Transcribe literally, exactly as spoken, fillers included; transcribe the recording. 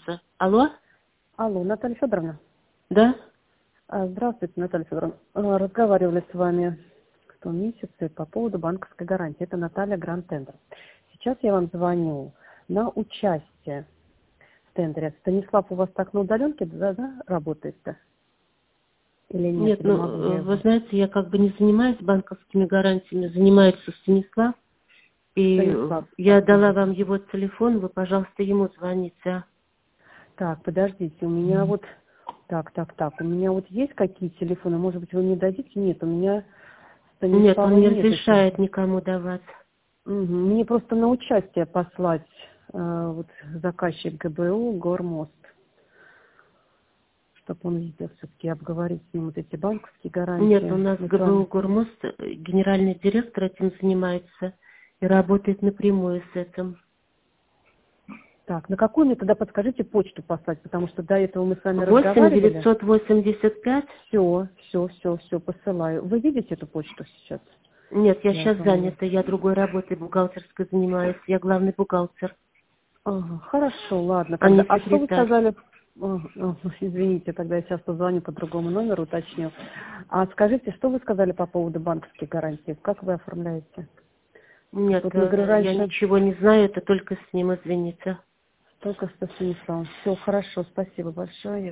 звонится. Алло? Алло, Наталья Федоровна. Да? А, Здравствуйте, Наталья Федоровна. А, Разговаривали с вами в том месяце по поводу банковской гарантии. Это Наталья Гранд Тендер. Сейчас я вам звоню на участие в тендере. Станислав у вас так на удаленке, да, да, работает-то? Или нет? Нет, Или ну, могу я э, вы его? знаете, я как бы не занимаюсь банковскими гарантиями, занимается Станислав. И Станислав. я Так, дала мгм. вам его телефон, вы, пожалуйста, ему звоните. а? Так, подождите, у меня вот... Так, так, так, у меня вот есть какие телефоны? Может быть, вы мне дадите? Нет, у меня Нет, Станислава он не нету. разрешает никому давать. Мгм. Мне просто на участие послать э, вот заказчик ГБУ Гормост, чтобы он видел все-таки обговорить с ним вот эти банковские Нет, у гарантии. нас Мы с ГБУ вами. Гормост, э, генеральный директор этим занимается и работает напрямую с этим. Так, на какую мне тогда подскажите почту послать, потому что до этого мы с вами восемь разговаривали. девятьсот восемьдесят пять. Все, все, все, все, посылаю. Вы видите эту почту сейчас? Нет, я Я сейчас звоню. занята, я другой работой бухгалтерской занимаюсь, я главный бухгалтер, Ага, хорошо, ладно а тогда. не А что вы секретарь. сказали? Ага, ага, извините, тогда я сейчас позвоню по другому номеру, уточню. А скажите, что вы сказали по поводу банковских гарантий? Как вы оформляете? Нет, Вот я говорю, э, я раньше ничего не знаю, это только с ним, извините. только что Станиславом. Все, хорошо, спасибо большое.